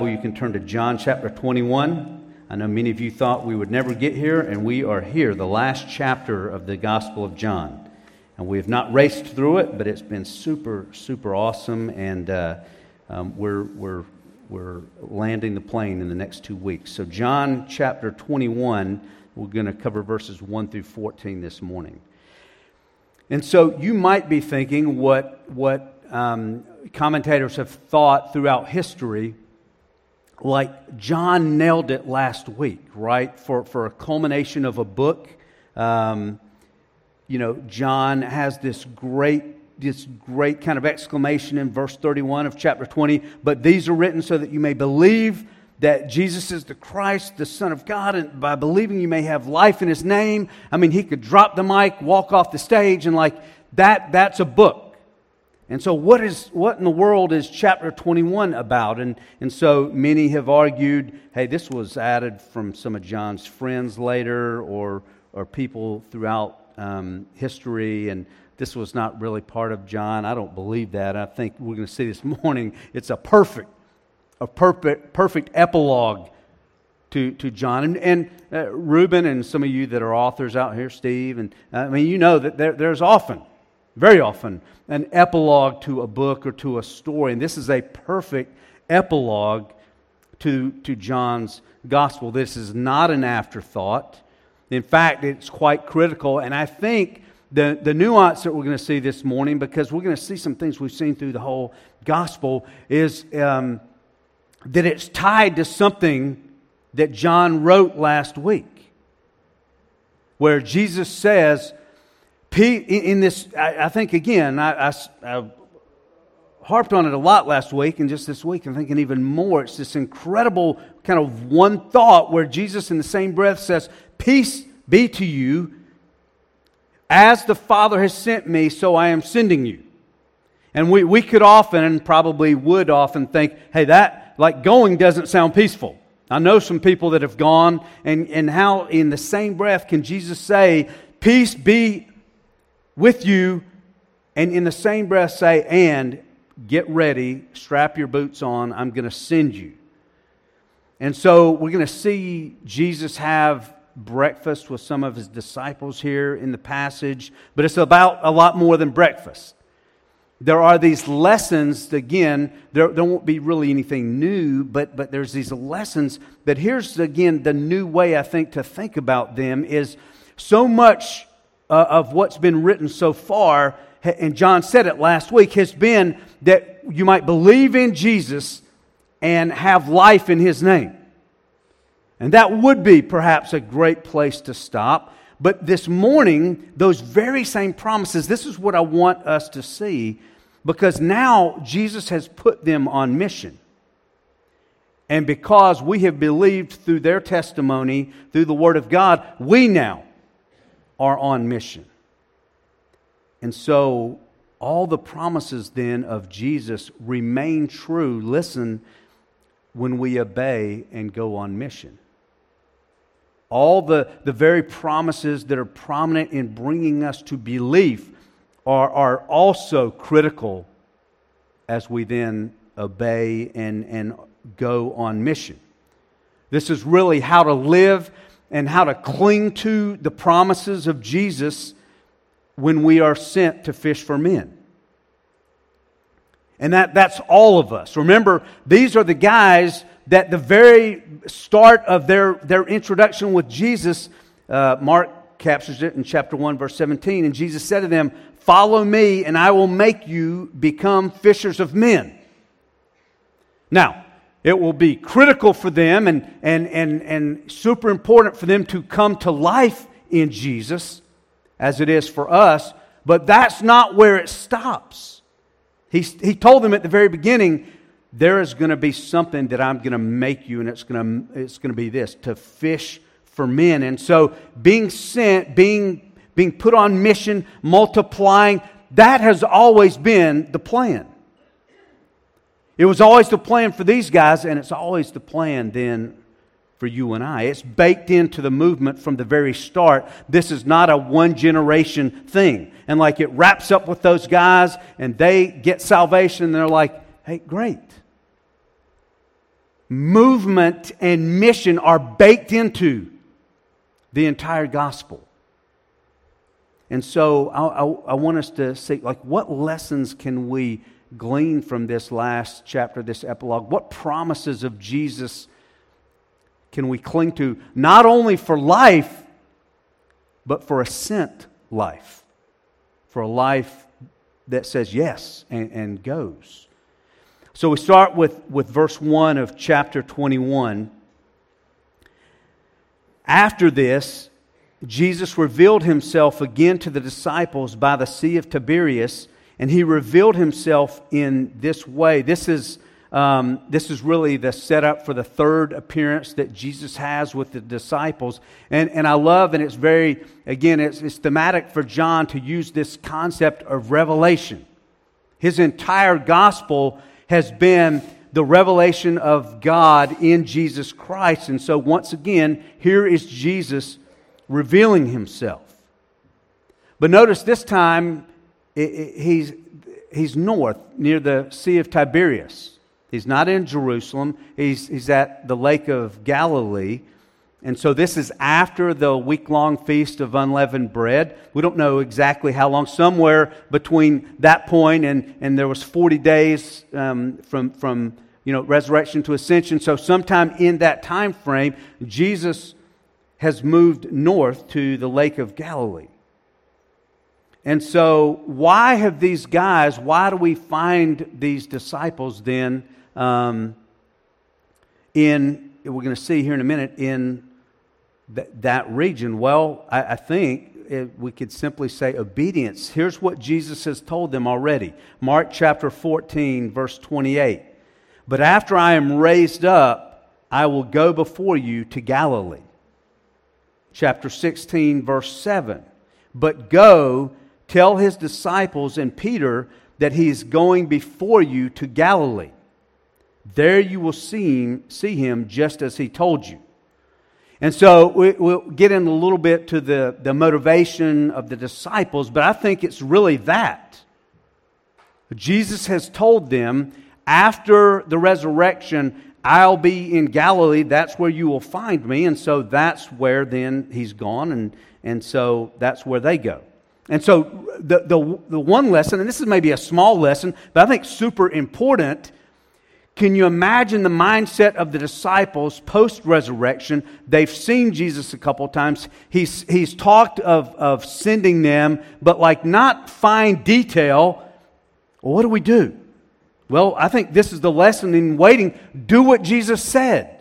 Bible, you can turn to John chapter 21. I know many of you thought we would never get here, and we are here, the last chapter of the Gospel of John. And we have not raced through it, but it's been super, super awesome, and we're landing the plane in the next 2 weeks. So John chapter 21, we're going to cover verses 1 through 14 this morning. And so you might be thinking what commentators have thought throughout history, like John nailed it last week, right? For a culmination of a book, John has this great kind of exclamation in verse 31 of chapter 20. But these are written so that you may believe that Jesus is the Christ, the Son of God, and by believing you may have life in His name. I mean, he could drop the mic, walk off the stage, and like that's a book. And so what in the world is chapter 21 about? And so many have argued, hey, this was added from some of John's friends later or people throughout history, and this was not really part of John. I don't believe that. I think we're going to see this morning it's a perfect epilogue to John. And Reuben and some of you that are authors out here, Steve, and you know that there's often, very often, an epilogue to a book or to a story. And this is a perfect epilogue to John's gospel. This is not an afterthought. In fact, it's quite critical. And I think the nuance that we're going to see this morning, because we're going to see some things we've seen through the whole gospel, is that it's tied to something that John wrote last week, where Jesus says, in this, I think again, I harped on it a lot last week, and just this week I'm thinking even more. It's this incredible kind of one thought where Jesus in the same breath says, "Peace be to you, as the Father has sent me, so I am sending you." And we could often, and probably would often think, hey, that, like, going doesn't sound peaceful. I know some people that have gone, and how in the same breath can Jesus say, "Peace be with you," and in the same breath say, "And get ready, strap your boots on, I'm going to send you." And so we're going to see Jesus have breakfast with some of His disciples here in the passage, but it's about a lot more than breakfast. There are these lessons, again, there won't be really anything new, but there's these lessons. But here's, again, the new way, I think, to think about them is so much of what's been written so far, and John said it last week, has been that you might believe in Jesus and have life in His name. And that would be perhaps a great place to stop. But this morning, those very same promises, this is what I want us to see, because now Jesus has put them on mission. And because we have believed through their testimony, through the Word of God, we now are on mission. And so all the promises then of Jesus remain true, listen, when we obey and go on mission. All the very promises that are prominent in bringing us to belief are also critical as we then obey and go on mission. This is really how to live and how to cling to the promises of Jesus when we are sent to fish for men. And that's all of us. Remember, these are the guys that the very start of their introduction with Jesus, Mark captures it in chapter 1, verse 17, and Jesus said to them, "Follow me, and I will make you become fishers of men." Now, it will be critical for them and super important for them to come to life in Jesus, as it is for us, but that's not where it stops. He told them at the very beginning, there is going to be something that I'm going to make you, and it's going to be this, to fish for men. And so being sent, being put on mission, multiplying, that has always been the plan. It was always the plan for these guys, and it's always the plan then for you and I. It's baked into the movement from the very start. This is not a one-generation thing. And like it wraps up with those guys, and they get salvation, and they're like, hey, great. movement and mission are baked into the entire gospel. And so I want us to see, like, what lessons can we glean from this last chapter, this epilogue? What promises of Jesus can we cling to, not only for life, but for a sent life, for a life that says yes and goes. So we start with verse 1 of chapter 21. After this, Jesus revealed himself again to the disciples by the Sea of Tiberias, and he revealed himself in this way. This is really the setup for the third appearance that Jesus has with the disciples. And I love, and it's very, again, it's thematic for John to use this concept of revelation. His entire gospel has been the revelation of God in Jesus Christ. And so once again, here is Jesus revealing himself. But notice this time, he's north, near the Sea of Tiberias. He's not in Jerusalem. He's at the Lake of Galilee. And so this is after the week-long Feast of Unleavened Bread. We don't know exactly how long. Somewhere between that point and there was 40 days from resurrection to ascension. So sometime in that time frame, Jesus has moved north to the Lake of Galilee. And so why do we find these disciples then we're going to see here in a minute, in that region? Well, I think we could simply say obedience. Here's what Jesus has told them already. Mark chapter 14, verse 28. But after I am raised up, I will go before you to Galilee. Chapter 16, verse 7. But go, tell his disciples and Peter that he is going before you to Galilee. There you will see him just as he told you. And so we'll get in a little bit to the motivation of the disciples, but I think it's really that. Jesus has told them, after the resurrection, I'll be in Galilee, that's where you will find me. And so that's where then he's gone, and so that's where they go. And so the one lesson, and this is maybe a small lesson, but I think super important. Can you imagine the mindset of the disciples post-resurrection? They've seen Jesus a couple times. He's talked of sending them, but like not fine detail. Well, what do we do? Well, I think this is the lesson in waiting. Do what Jesus said.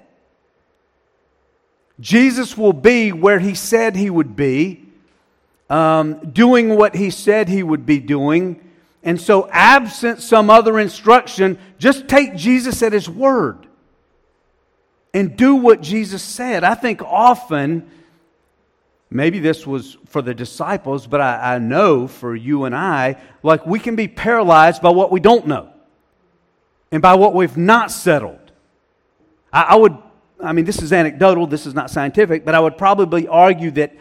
Jesus will be where he said he would be, doing what he said he would be doing. And so, absent some other instruction, just take Jesus at his word and do what Jesus said. I think often, maybe this was for the disciples, but I know for you and I, like we can be paralyzed by what we don't know and by what we've not settled. This is anecdotal, this is not scientific, but I would probably argue that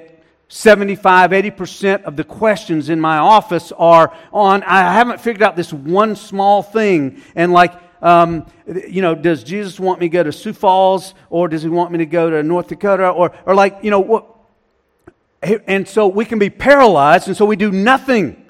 75-80% of the questions in my office are on, I haven't figured out this one small thing. And does Jesus want me to go to Sioux Falls, or does he want me to go to North Dakota, or what? And so we can be paralyzed, and so we do nothing.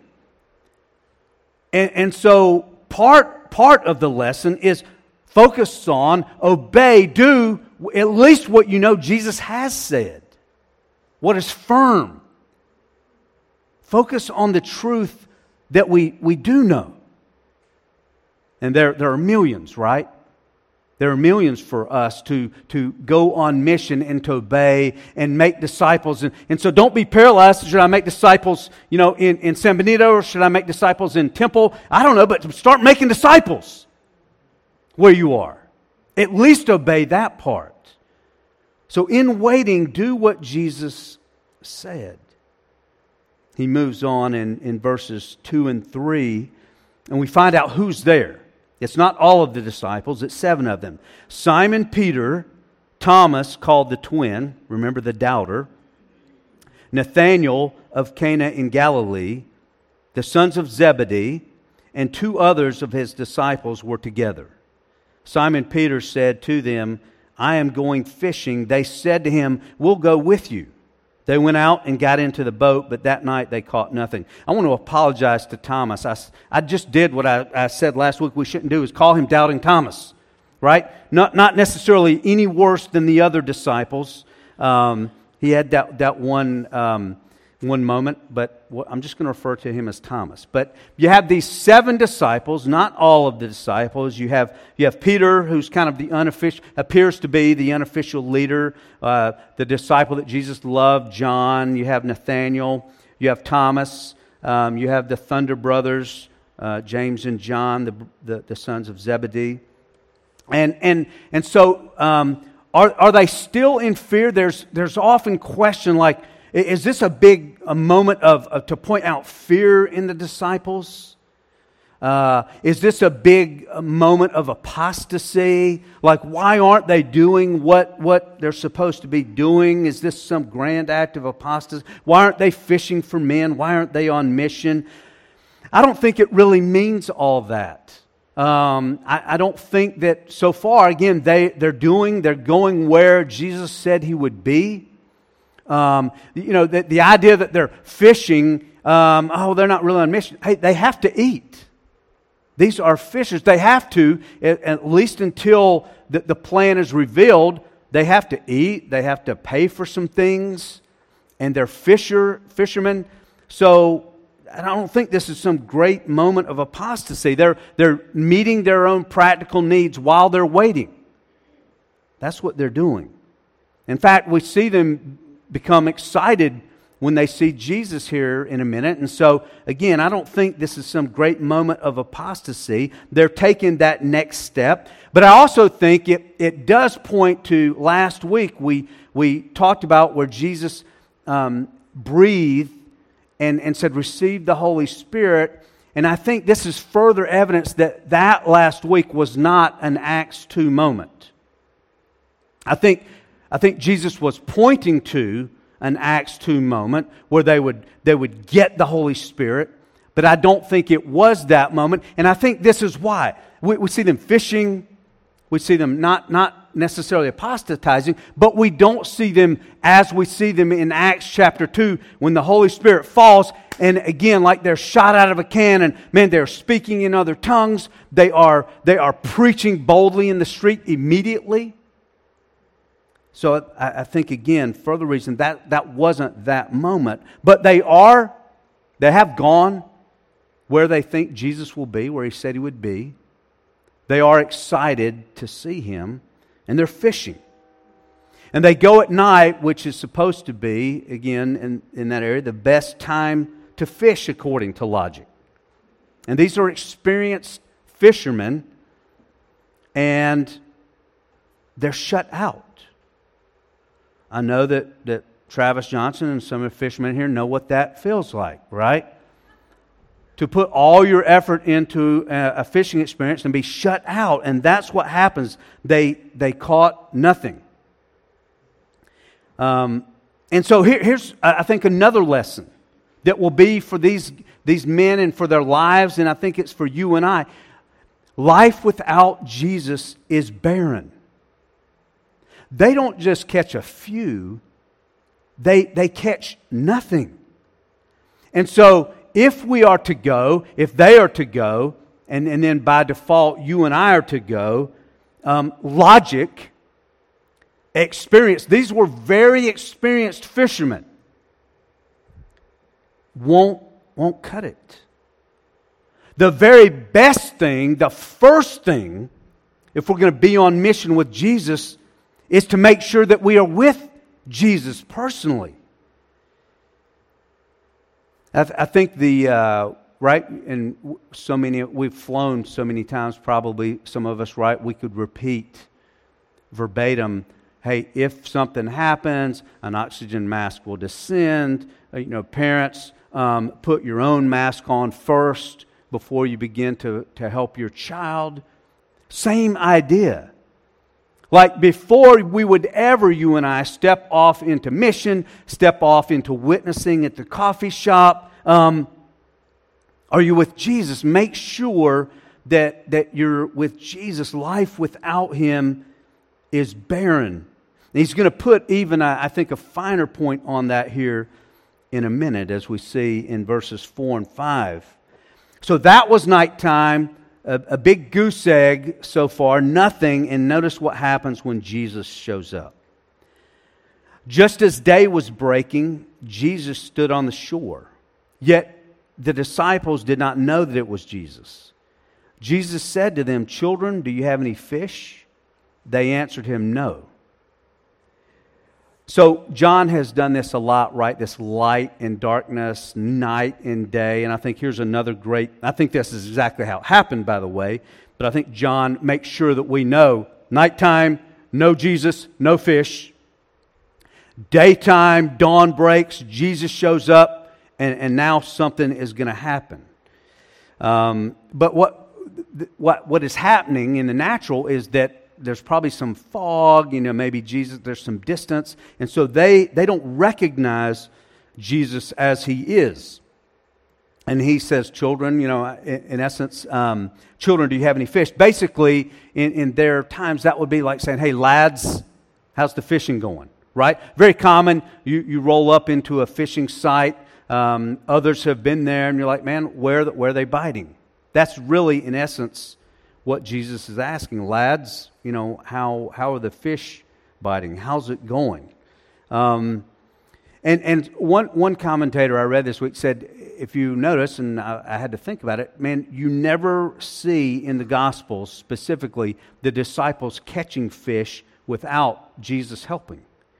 And so part of the lesson is focus on, obey, do at least what you know Jesus has said. What is firm. Focus on the truth that we do know. And there are millions, right? There are millions for us to go on mission and to obey and make disciples. And so don't be paralyzed. Should I make disciples, in San Benito, or should I make disciples in Temple? I don't know, but start making disciples where you are. At least obey that part. So in waiting, do what Jesus said. He moves on in verses 2 and 3, and we find out who's there. It's not all of the disciples, it's 7 of them. Simon Peter, Thomas called the twin, remember the doubter, Nathanael of Cana in Galilee, the sons of Zebedee, and 2 others of his disciples were together. Simon Peter said to them, I am going fishing. They said to him, we'll go with you. They went out and got into the boat, but that night they caught nothing. I want to apologize to Thomas. I just did what I said last week we shouldn't do, is call him Doubting Thomas, right? Not necessarily any worse than the other disciples. He had that one moment, but I'm just going to refer to him as Thomas. But you have these 7 disciples, not all of the disciples. You have Peter, who's kind of the appears to be the unofficial leader, the disciple that Jesus loved, John. You have Nathaniel. You have Thomas. You have the Thunder brothers, James and John, the sons of Zebedee. And so are they still in fear? There's often question like, is this a moment to point out fear in the disciples? Is this a big moment of apostasy? Like, why aren't they doing what they're supposed to be doing? Is this some grand act of apostasy? Why aren't they fishing for men? Why aren't they on mission? I don't think it really means all that. I don't think that so far, again, they're going where Jesus said He would be. The idea that they're fishing, they're not really on mission. Hey, they have to eat. These are fishers. They have to, at least until the plan is revealed, they have to eat. They have to pay for some things. And they're fishermen. So I don't think this is some great moment of apostasy. They're meeting their own practical needs while they're waiting. That's what they're doing. In fact, we see them become excited when they see Jesus here in a minute. And so, again, I don't think this is some great moment of apostasy. They're taking that next step. But I also think it does point to last week we talked about where Jesus breathed and said, receive the Holy Spirit. And I think this is further evidence that last week was not an Acts 2 moment. I think Jesus was pointing to an Acts 2 moment where they would get the Holy Spirit, but I don't think it was that moment. And I think this is why. We see them fishing, we see them not necessarily apostatizing, but we don't see them as we see them in Acts chapter 2 when the Holy Spirit falls, and again, like they're shot out of a cannon, man, they're speaking in other tongues, they are preaching boldly in the street immediately. So I think, again, further reason that wasn't that moment. But they have gone where they think Jesus will be, where He said He would be. They are excited to see Him, and they're fishing. And they go at night, which is supposed to be, again, in that area, the best time to fish according to logic. And these are experienced fishermen, and they're shut out. I know that Travis Johnson and some of the fishermen here know what that feels like, right? To put all your effort into a fishing experience and be shut out, and that's what happens. They caught nothing. And so here's, I think, another lesson that will be for these men and for their lives, and I think it's for you and I. Life without Jesus is barren. They don't just catch a few, they catch nothing. And so if we are to go, if they are to go, and then by default you and I are to go, logic, experience, these were very experienced fishermen, won't cut it. The very best thing, the first thing, if we're going to be on mission with Jesus, is to make sure that we are with Jesus personally. I think right, and we've flown so many times, probably some of us, right, we could repeat verbatim, hey, if something happens, an oxygen mask will descend. Parents, put your own mask on first before you begin to help your child. Same idea. Like before we would ever, you and I, step off into mission, step off into witnessing at the coffee shop, are you with Jesus? Make sure that you're with Jesus. Life without Him is barren. And He's going to put even, I think, a finer point on that here in a minute, as we see in verses 4 and 5. So that was nighttime, a big goose egg so far, nothing, and notice what happens when Jesus shows up. Just as day was breaking, Jesus stood on the shore. Yet the disciples did not know that it was Jesus. Jesus said to them, "Children, do you have any fish?" They answered Him, "No." So John has done this a lot, right? This light and darkness, night and day. And I think here's another great, I think this is exactly how it happened, by the way. But I think John makes sure that we know nighttime, no Jesus, no fish. Daytime, dawn breaks, Jesus shows up, and now something is going to happen. But what is happening in the natural is that there's probably some fog, maybe Jesus, there's some distance. And so they don't recognize Jesus as He is. And He says, "Children," in essence, "Children, do you have any fish?" Basically, in their times, that would be like saying, "Hey, lads, how's the fishing going?" Right? Very common. You roll up into a fishing site. Others have been there, and you're like, "Man, where are they biting?" That's really, in essence, what Jesus is asking. "Lads, how are the fish biting? How's it going?" And one commentator I read this week said, if you notice, and I had to think about it, man, you never see in the Gospels specifically the disciples catching fish without Jesus helping.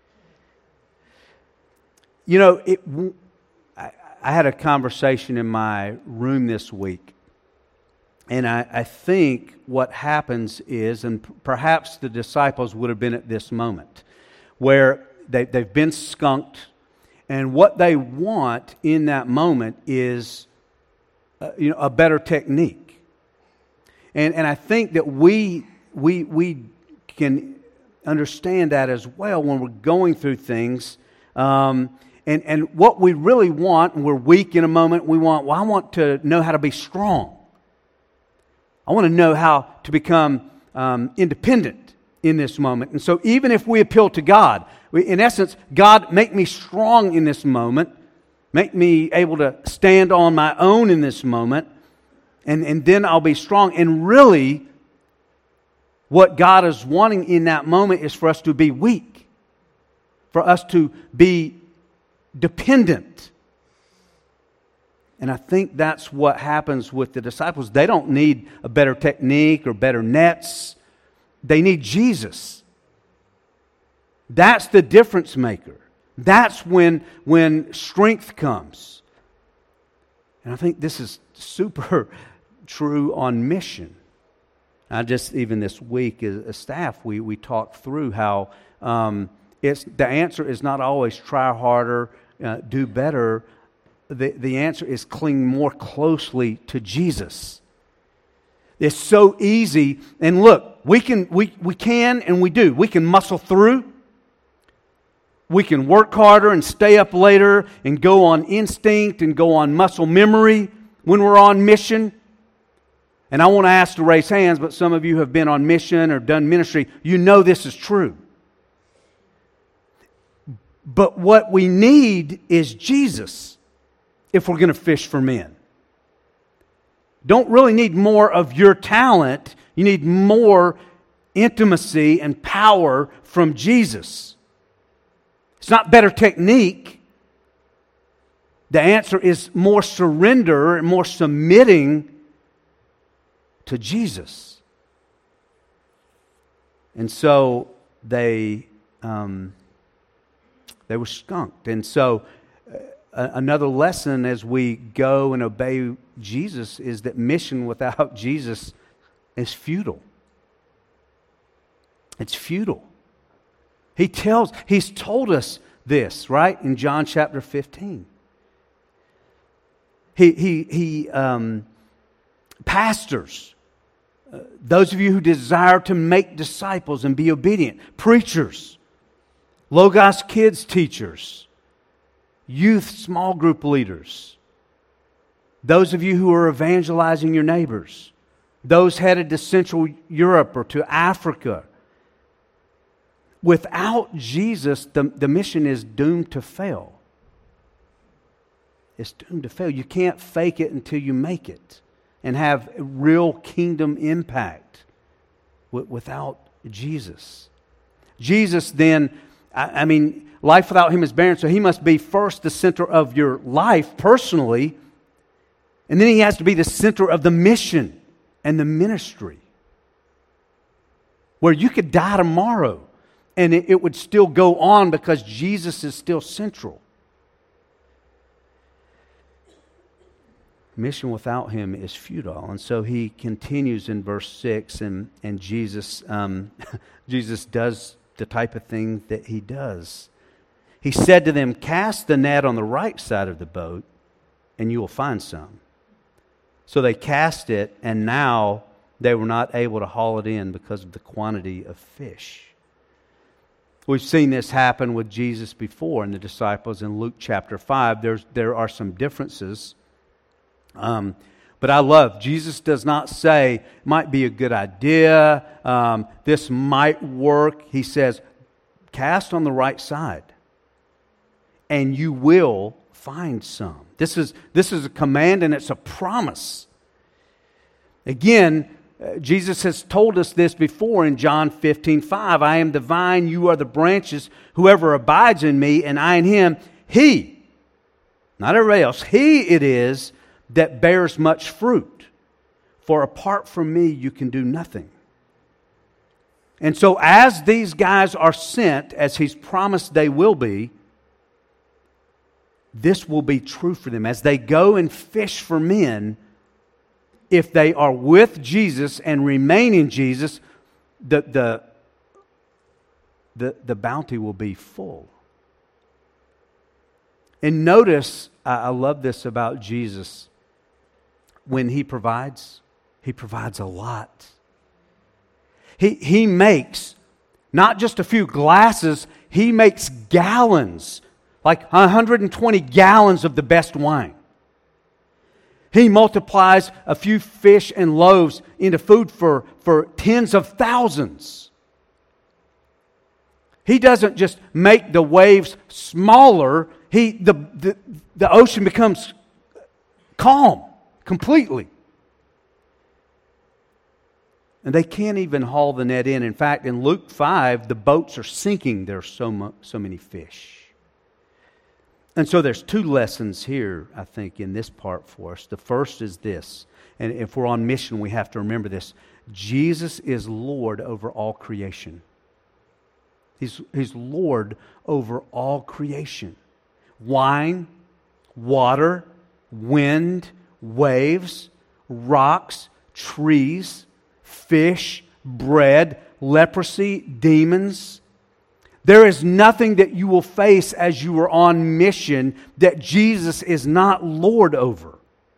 I had a conversation in my room this week. And I think what happens is, and perhaps the disciples would have been at this moment, where they've been skunked, and what they want in that moment is a better technique. And I think that we can understand that as well when we're going through things. And what we really want, and we're weak in a moment, I want to know how to be strong. I want to know how to become independent in this moment. And so even if we appeal to God, in essence, God, make me strong in this moment. Make me able to stand on my own in this moment. And then I'll be strong. And really, what God is wanting in that moment is for us to be weak. For us to be dependent. And I think that's what happens with the disciples. They don't need a better technique or better nets. They need Jesus. That's the difference maker. That's when strength comes. And I think this is super true on mission. Even this week as a staff, we talked through how the answer is not always try harder, do better. The answer is cling more closely to Jesus. It's so easy. And look, we can and we do. We can muscle through. We can work harder and stay up later and go on instinct and go on muscle memory when we're on mission. And I want to ask to raise hands, but some of you have been on mission or done ministry. You know this is true. But what we need is Jesus if we're going to fish for men. Don't really need more of your talent. You need more intimacy and power from Jesus. It's not better technique. The answer is more surrender and more submitting to Jesus. And so they were skunked. And so another lesson as we go and obey Jesus is that mission without Jesus is futile. It's futile. He's told us this, right? In John chapter 15. Pastors, those of you who desire to make disciples and be obedient, preachers, Logos kids teachers, youth small group leaders, those of you who are evangelizing your neighbors, those headed to Central Europe or to Africa. Without Jesus, the mission is doomed to fail. It's doomed to fail. You can't fake it until you make it and have real kingdom impact without Jesus. Jesus then, I mean, life without Him is barren, so He must be first the center of your life personally, and then He has to be the center of the mission and the ministry. Where you could die tomorrow and it would still go on because Jesus is still central. Mission without Him is futile. And so He continues in verse 6, and Jesus Jesus does the type of thing that He does. He said to them, "Cast the net on the right side of the boat, and you will find some." So they cast it, and now they were not able to haul it in because of the quantity of fish. We've seen this happen with Jesus before and the disciples in Luke chapter 5. There are some differences. But I love, Jesus does not say, might be a good idea, this might work. He says, cast on the right side, and you will find some. This is a command, and it's a promise. Again, Jesus has told us this before in John 15:5. I am the vine, you are the branches. Whoever abides in me and I in him, he, not everybody else, he it is that bears much fruit. For apart from me, you can do nothing. And so as these guys are sent, as He's promised they will be, this will be true for them. As they go and fish for men, if they are with Jesus and remain in Jesus, the bounty will be full. And notice, I love this about Jesus. When He provides a lot. He makes not just a few glasses, He makes gallons, like 120 gallons of the best wine. He multiplies a few fish and loaves into food for tens of thousands. He doesn't just make the waves smaller. The ocean becomes calm completely. And they can't even haul the net in. In fact, in Luke 5, the boats are sinking. There are so many fish. And so there's two lessons here, I think, in this part for us. The first is this, and if we're on mission, we have to remember this. Jesus is Lord over all creation. He's Lord over all creation. Wine, water, wind, waves, rocks, trees, fish, bread, leprosy, demons. There is nothing that you will face as you are on mission that Jesus is not Lord over.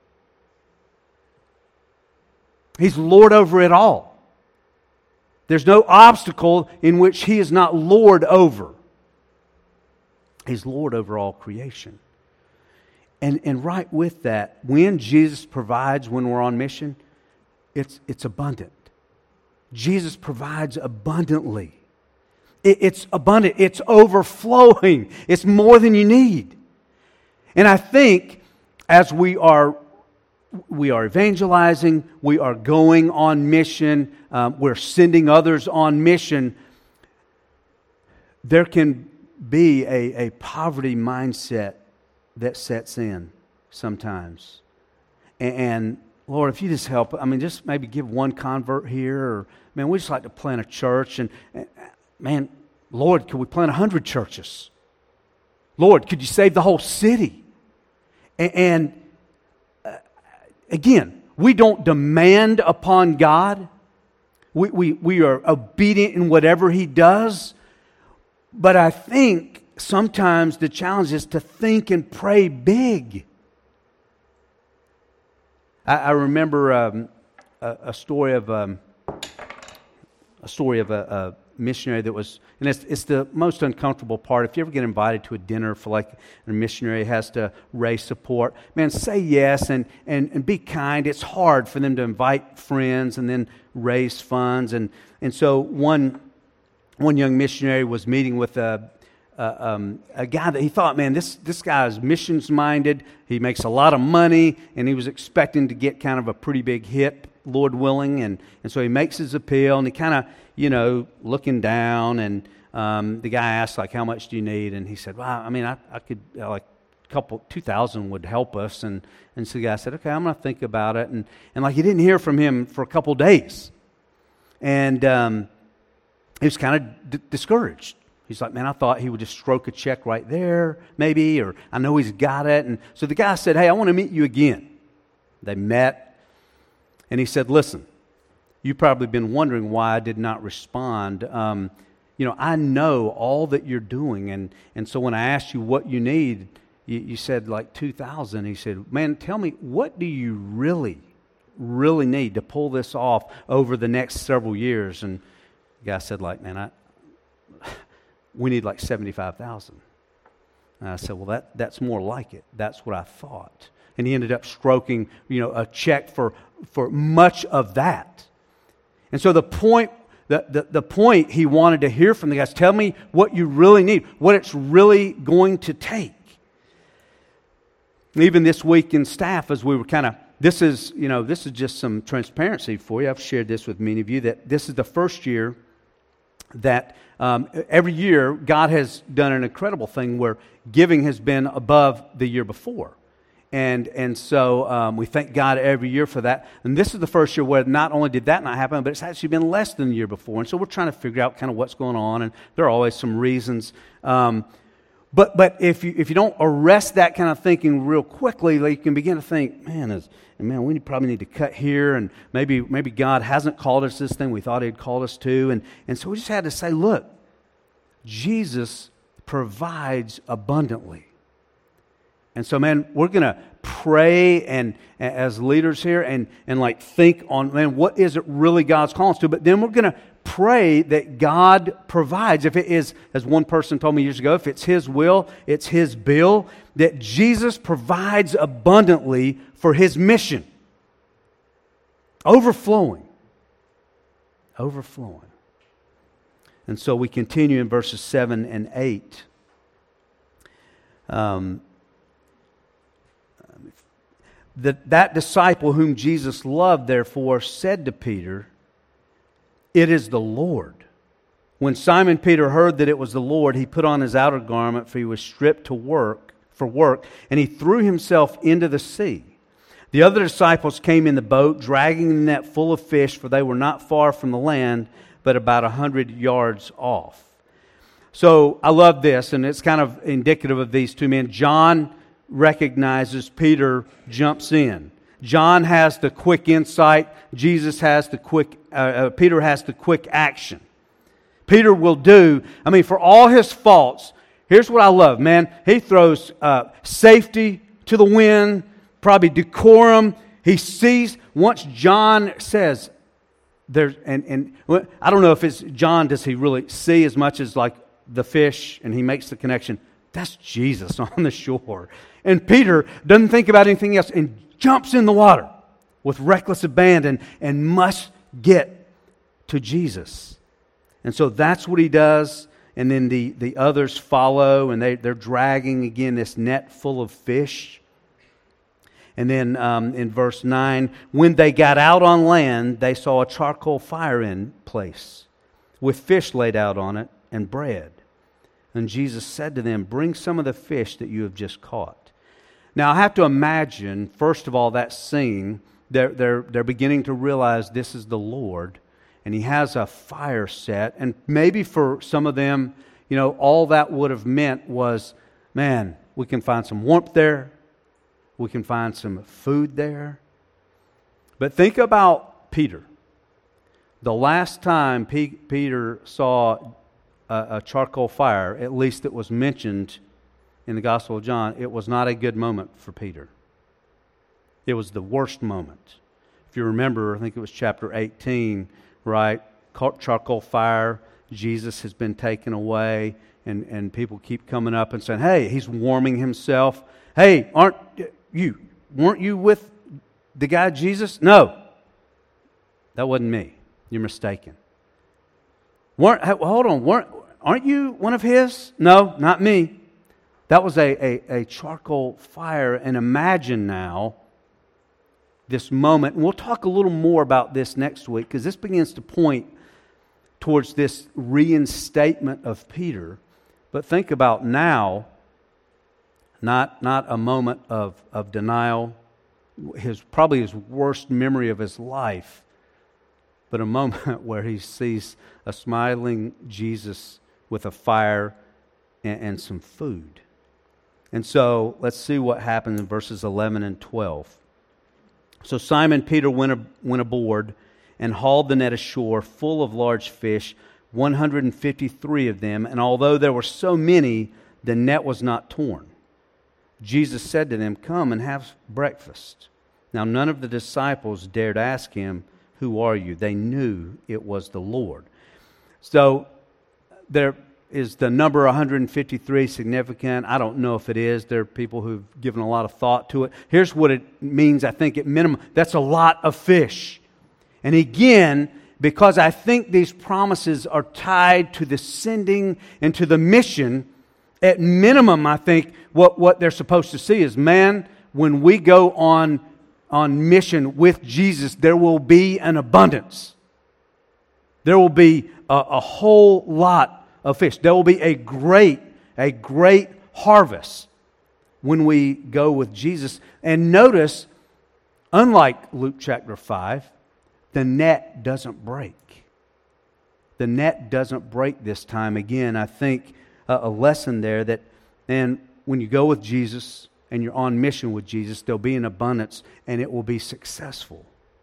He's Lord over it all. There's no obstacle in which He is not Lord over. He's Lord over all creation. And right with that, when Jesus provides when we're on mission, it's abundant. Jesus provides abundantly. It's abundant. It's overflowing. It's more than you need. And I think as we are evangelizing, we are going on mission, we're sending others on mission, there can be a poverty mindset that sets in sometimes. And Lord, if you just help, just maybe give one convert here, or man, we just like to plant a church, and man, Lord, could we plant 100 churches? Lord, could you save the whole city? And again, we don't demand upon God. We are obedient in whatever He does. But I think sometimes the challenge is to think and pray big. I remember a story of a missionary that was, and it's the most uncomfortable part. If you ever get invited to a dinner for like a missionary has to raise support, man, say yes and be kind. It's hard for them to invite friends and then raise funds. And so one young missionary was meeting with a guy that he thought, man, this guy is missions minded. He makes a lot of money, and he was expecting to get kind of a pretty big hit, Lord willing, and so he makes his appeal, and he kind of, looking down, and the guy asked, like, how much do you need? And he said, well, I mean, I could, like, $2,000 would help us, and so the guy said, okay, I'm going to think about it, and like, he didn't hear from him for a couple days, and he was kind of discouraged. He's like, man, I thought he would just stroke a check right there, maybe, or I know he's got it. And so the guy said, hey, I want to meet you again. They met, and he said, listen, you've probably been wondering why I did not respond. I know all that you're doing, and so when I asked you what you need, you said like $2,000. He said, man, tell me, what do you really need to pull this off over the next several years? And the guy said, like, man, we need like $75,000. And I said, well, that's more like it. That's what I thought. And he ended up stroking, a check for much of that. And so the point he wanted to hear from the guys, tell me what you really need, what it's really going to take. Even this week in staff, as we were this is just some transparency for you. I've shared this with many of you, that this is the first year that every year God has done an incredible thing where giving has been above the year before. And so we thank God every year for that. And this is the first year where not only did that not happen, but it's actually been less than the year before. And so we're trying to figure out kind of what's going on, and there are always some reasons. But if you don't arrest that kind of thinking real quickly, like, you can begin to think, man, we probably need to cut here, and maybe God hasn't called us this thing we thought He'd called us to, and so we just had to say, look, Jesus provides abundantly. And so, man, we're going to pray and as leaders here and like think on, man, what is it really God's calling us to? But then we're going to pray that God provides. If it is, as one person told me years ago, if it's His will, it's His bill, that Jesus provides abundantly for His mission. Overflowing. And so we continue in verses 7 and 8. That disciple whom Jesus loved, therefore, said to Peter, "It is the Lord." When Simon Peter heard that it was the Lord, he put on his outer garment, for he was stripped for work, and he threw himself into the sea. The other disciples came in the boat, dragging the net full of fish, for they were not far from the land, but about 100 yards off. So I love this, and it's kind of indicative of these two men. John recognizes, Peter jumps in. John has the quick insight. Peter has the quick action. Peter will do, for all his faults, here's what I love, man. He throws safety to the wind, probably decorum. He sees, once John says, and I don't know if it's John, does he really see as much as like the fish, and he makes the connection, that's Jesus on the shore. And Peter doesn't think about anything else and jumps in the water with reckless abandon and must get to Jesus. And so that's what he does. And then the others follow, and they're dragging again this net full of fish. And then in verse 9, when they got out on land, they saw a charcoal fire in place with fish laid out on it and bread. And Jesus said to them, "Bring some of the fish that you have just caught." Now, I have to imagine, first of all, that scene, they're beginning to realize this is the Lord, and He has a fire set. And maybe for some of them, all that would have meant was, man, we can find some warmth there. We can find some food there. But think about Peter. The last time Peter saw a charcoal fire, at least that was mentioned in the Gospel of John, it was not a good moment for Peter. It was the worst moment. If you remember, I think it was chapter 18, right? Charcoal fire, Jesus has been taken away, and people keep coming up and saying, hey, he's warming himself. Hey, weren't you with the guy Jesus? No, that wasn't me. You're mistaken. Aren't you one of his? No, not me. That was a charcoal fire. And imagine now this moment. And we'll talk a little more about this next week, because this begins to point towards this reinstatement of Peter. But think about now, not a moment of denial, probably his worst memory of his life, but a moment where he sees a smiling Jesus with a fire and some food. And so let's see what happens in verses 11 and 12. So Simon Peter went aboard and hauled the net ashore full of large fish, 153 of them, and although there were so many, the net was not torn. Jesus said to them, "Come and have breakfast." Now none of the disciples dared ask him, "Who are you?" They knew it was the Lord. So there is the number 153 significant? I don't know if it is. There are people who've given a lot of thought to it. Here's what it means, I think, at minimum. That's a lot of fish. And again, because I think these promises are tied to the sending and to the mission, at minimum, I think what they're supposed to see is, man, when we go on mission with Jesus, there will be an abundance. There will be a whole lot of fish. There will be a great harvest when we go with Jesus. And notice, unlike Luke chapter 5, the net doesn't break. The net doesn't break this time. Again, I think a lesson there that, and when you go with Jesus and you're on mission with Jesus, there'll be an abundance and it will be successful.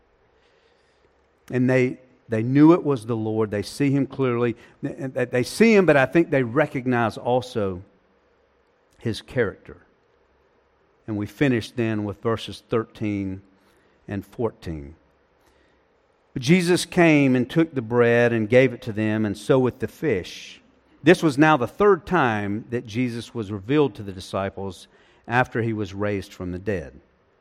And they knew it was the Lord. They see Him clearly. They see Him, but I think they recognize also His character. And we finish then with verses 13 and 14. Jesus came and took the bread and gave it to them, and so with the fish. This was now the third time that Jesus was revealed to the disciples after He was raised from the dead.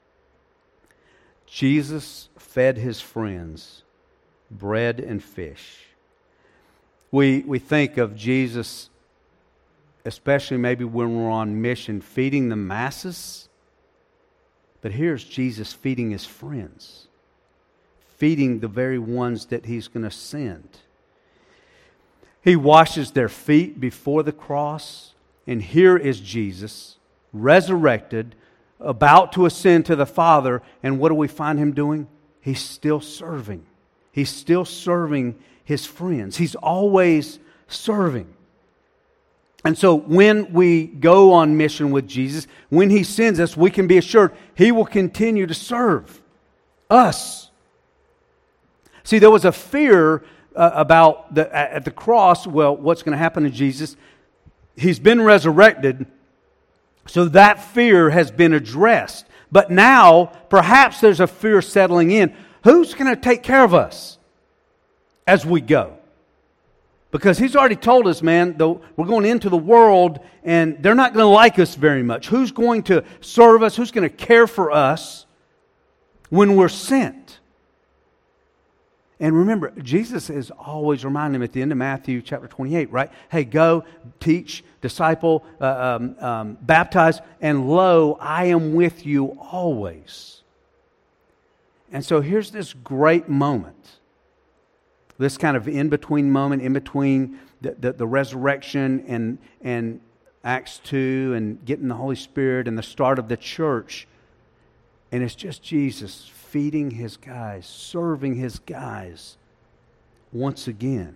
Jesus fed His friends bread and fish. We think of Jesus, especially maybe when we're on mission, feeding the masses. But here's Jesus feeding His friends, feeding the very ones that He's going to send. He washes their feet before the cross, and here is Jesus, resurrected, about to ascend to the Father, and what do we find Him doing? He's still serving. He's still serving His friends. He's always serving. And so when we go on mission with Jesus, when He sends us, we can be assured He will continue to serve us. See, there was a fear about at the cross, well, what's going to happen to Jesus? He's been resurrected, so that fear has been addressed. But now, perhaps there's a fear settling in. Who's going to take care of us as we go? Because He's already told us, man, we're going into the world and they're not going to like us very much. Who's going to serve us? Who's going to care for us when we're sent? And remember, Jesus is always reminding them at the end of Matthew chapter 28, right? Hey, go, teach, disciple, baptize, and lo, I am with you always. And so here's this great moment, this kind of in-between moment, in between the resurrection and Acts 2 and getting the Holy Spirit and the start of the church. And it's just Jesus feeding His guys, serving His guys once again.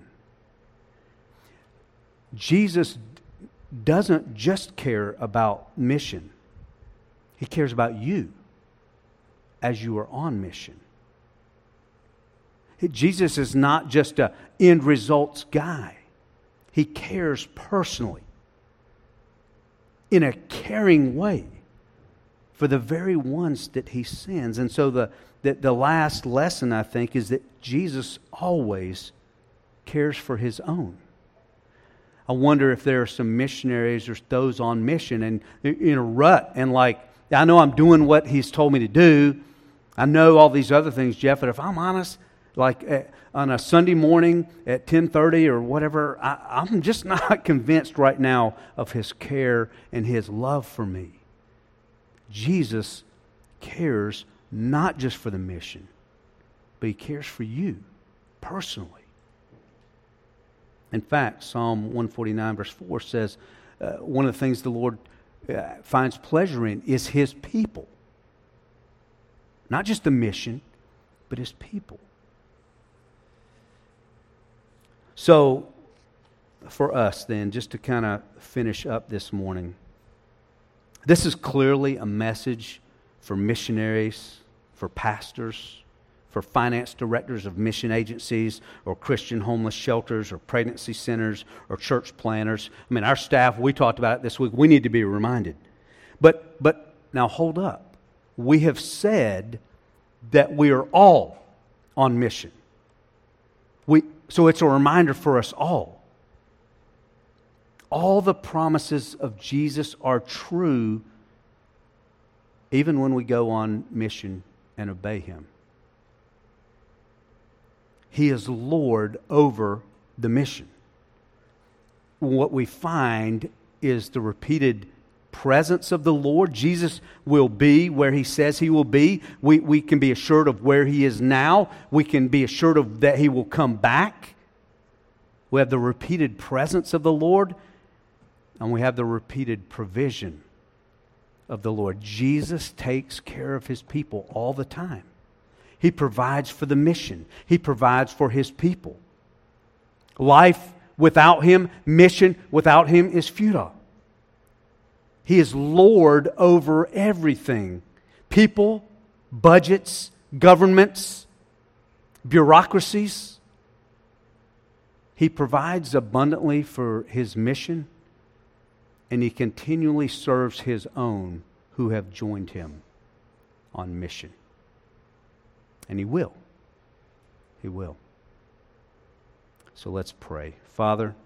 Jesus doesn't just care about mission. He cares about you as you are on mission. Jesus is not just an end results guy. He cares personally, in a caring way, for the very ones that He sends. And so the last lesson, I think, is that Jesus always cares for His own. I wonder if there are some missionaries or those on mission and in a rut and like, I know I'm doing what He's told me to do. I know all these other things, Jeff, but if I'm honest, like on a Sunday morning at 10:30 or whatever, I'm just not convinced right now of His care and His love for me. Jesus cares not just for the mission, but He cares for you personally. In fact, Psalm 149 verse 4 says, one of the things the Lord finds pleasure in is His people. Not just the mission, but His people. So, for us then, just to kind of finish up this morning, this is clearly a message for missionaries, for pastors, for finance directors of mission agencies or Christian homeless shelters or pregnancy centers or church planners. I mean, our staff, we talked about it this week, we need to be reminded. But now hold up. We have said that we are all on mission. So it's a reminder for us all. All the promises of Jesus are true even when we go on mission and obey Him. He is Lord over the mission. What we find is the repeated presence of the Lord. Jesus will be where He says He will be. We can be assured of where He is now. We can be assured of that He will come back. We have the repeated presence of the Lord, and we have the repeated provision of the Lord. Jesus takes care of His people all the time. He provides for the mission. He provides for His people. Life without Him, mission without Him is futile. He is Lord over everything. People, budgets, governments, bureaucracies. He provides abundantly for His mission, and He continually serves His own who have joined Him on mission. And He will. He will. So let's pray. Father,